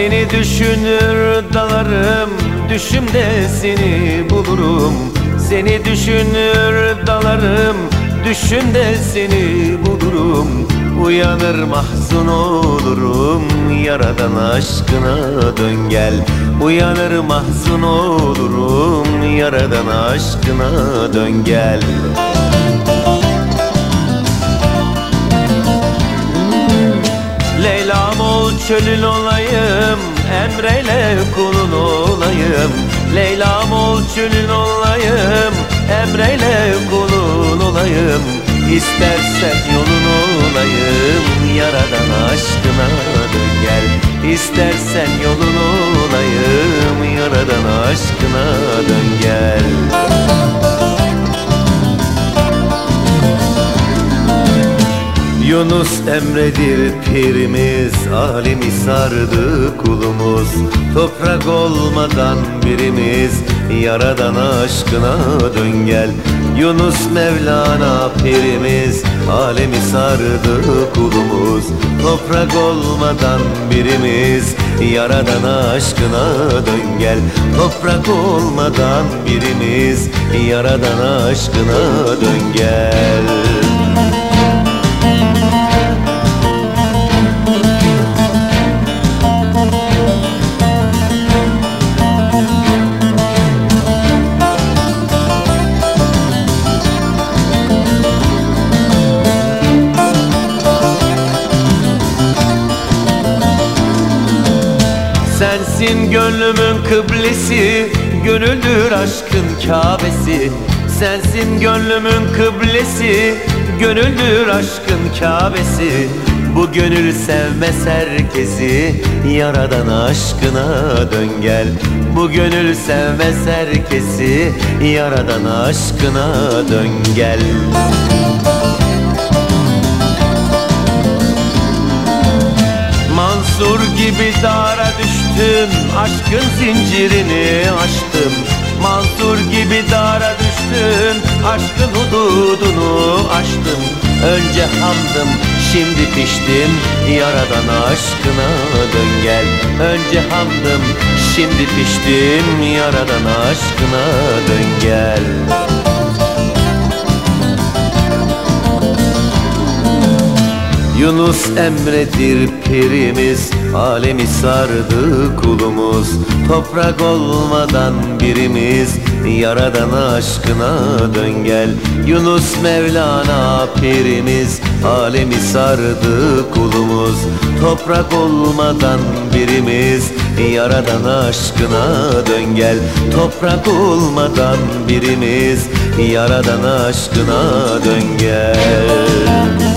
Seni düşünür dalarım, düşümde seni bulurum. Seni düşünür dalarım, düşümde seni bulurum. Uyanır mahzun olurum, yaradan aşkına dön gel. Uyanır mahzun olurum, yaradan aşkına dön gel. Leyla'm ol çölün olayım, emreyle kulun olayım. Leyla'm ol çölün olayım, emreyle kulun olayım. İstersen yolun olayım, yaradan aşkına dön gel. İstersen yolun olayım, yaradan aşkına dön gel. Yunus Emre'dir pirimiz, alemi sardı kulumuz. Toprak olmadan birimiz, yaradan aşkına dön gel. Yunus Mevlana pirimiz, alemi sardı kulumuz. Toprak olmadan birimiz, yaradan aşkına dön gel. Toprak olmadan birimiz, yaradan aşkına dön gel. Sensin gönlümün kıblesi, gönüldür aşkın Kâbesi. Sensin gönlümün kıblesi, gönüldür aşkın Kâbesi. Bu gönül sevmez herkesi, yaradan aşkına dön gel. Bu gönül sevmez herkesi, yaradan aşkına dön gel. Mansur gibi dara düştüm, aşkın zincirini aştım. Mansur gibi dara düştüm, aşkın hududunu aştım. Önce hamdım, şimdi piştim, yaradan aşkına dön gel. Önce hamdım, şimdi piştim, yaradan aşkına dön gel. Yunus Emre'dir pirimiz, alemi sardı kulumuz. Toprak olmadan birimiz, yaradan aşkına dön gel. Yunus Mevlana pirimiz, alemi sardı kulumuz. Toprak olmadan birimiz, yaradan aşkına dön gel. Toprak olmadan birimiz, yaradan aşkına dön gel.